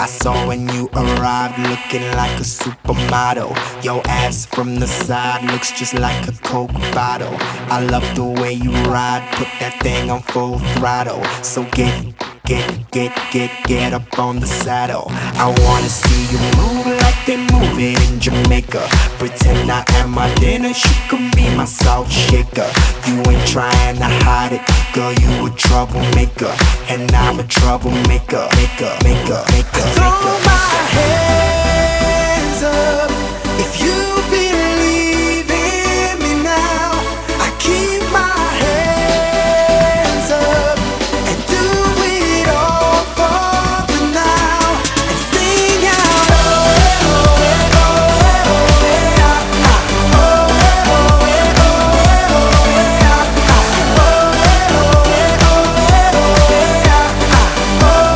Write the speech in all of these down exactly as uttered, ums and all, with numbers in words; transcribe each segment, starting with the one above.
I saw when you arrived, looking like a supermodel. Your ass from the side looks just like a Coke bottle. I love the way you ride, put that thing on full throttle. So get, get, get, get, get up on the saddle. I wanna see you move like they move it in Jamaica. Pretend I am my Dennis, you can be my salt shaker. You ain't trying to hide it, girl, you a troublemaker. And I'm a troublemaker, maker, maker, maker. Throw my hands up if you believe in me now. I keep my hands up and do it all for the now. And sing out, oh, oh, oh, oh, oh, yeah, ah, oh, oh, oh, oh, oh, yeah, ah, oh, oh, oh, oh, yeah, ah, oh,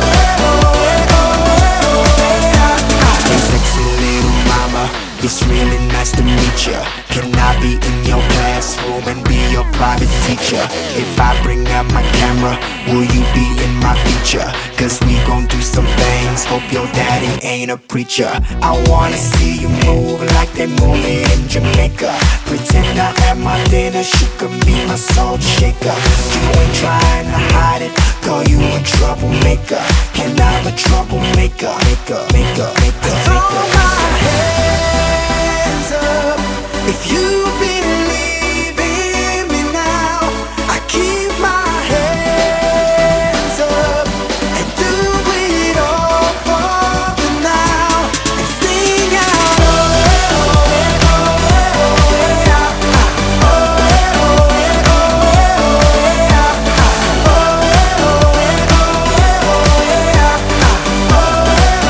it's really nice to meet ya. Can I be in your classroom and be your private teacher? If I bring out my camera, will you be in my feature? Cause we gon' do some things, hope your daddy ain't a preacher. I wanna see you move like they move it in Jamaica. Pretend I am my dinner, you can be my salt shaker. You ain't trying to hide it, girl, you a troublemaker. And I'm a troublemaker, maker, maker, maker, throw maker. my hands up if you believe in me now. I keep my hands up and do it all for the now. And sing out, oh, oh, oh, oh, yeah, ah, oh, oh, oh, oh, yeah, ah, oh, oh, oh, oh, yeah, ah, oh, oh,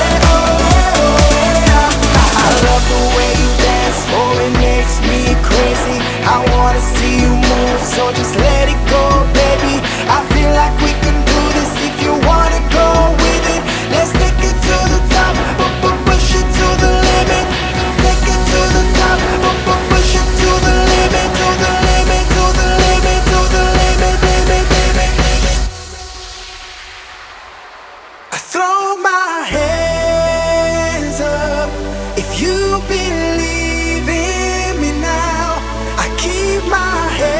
oh, yeah. I love the way you dance, oh, it makes me crazy. I wanna see you move, so just let it go, baby. I feel like we can do this if you wanna go with it. Let's take it to the top, but but push it to the limit. Take it to the top, but but push it to the limit, to the limit, to the limit, to the limit, limit, limit, limit. I throw my hands up if you believe in me now. I keep my head